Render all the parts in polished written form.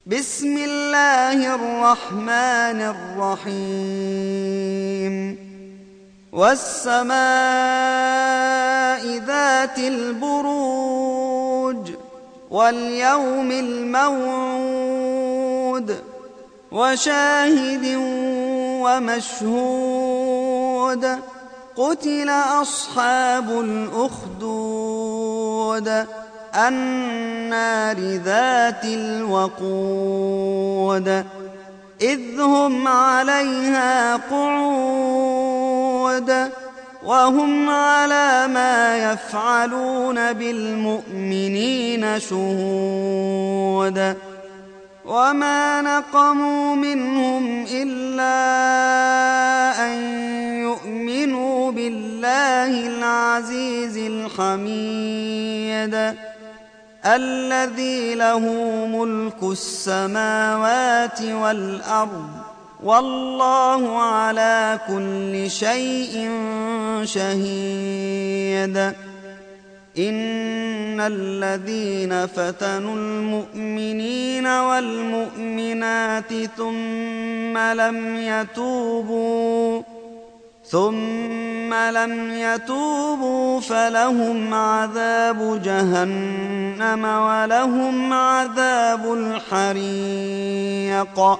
بسم الله الرحمن الرحيم والسماء ذات البروج واليوم الموعود وشاهد ومشهود قتل أصحاب الأخدود النار ذات الوقود إذ هم عليها قعود وهم على ما يفعلون بالمؤمنين شهود وما نقموا منهم إلا أن يؤمنوا بالله العزيز الحميد الذي له ملك السماوات والأرض والله على كل شيء شهيد إن الذين فتنوا المؤمنين والمؤمنات ثم لم يتوبوا فلهم عذاب جهنم ولهم عذاب الحريق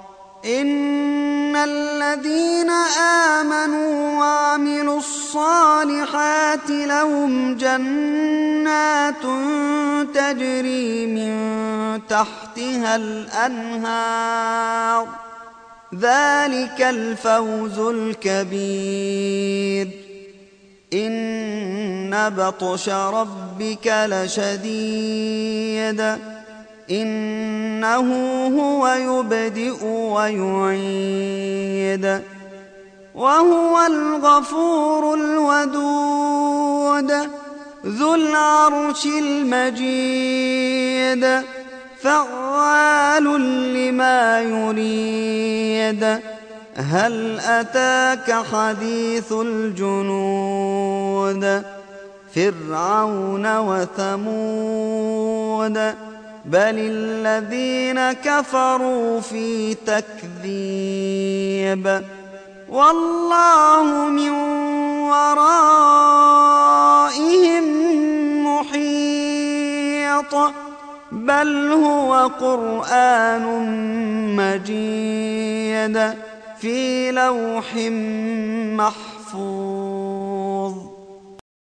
إن الذين آمنوا وعملوا الصالحات لهم جنات تجري من تحتها الأنهار ذلك الفوز الكبير إن بطش ربك لشديد إنه هو يبدئ ويعيد وهو الغفور الودود ذو العرش المجيد فعال لما يريد هل أتاك حديث الجنود فرعون وثمود بل الذين كفروا في تكذيب والله من ورائهم محيط بل هو قرآن مجيد في لوح محفوظ.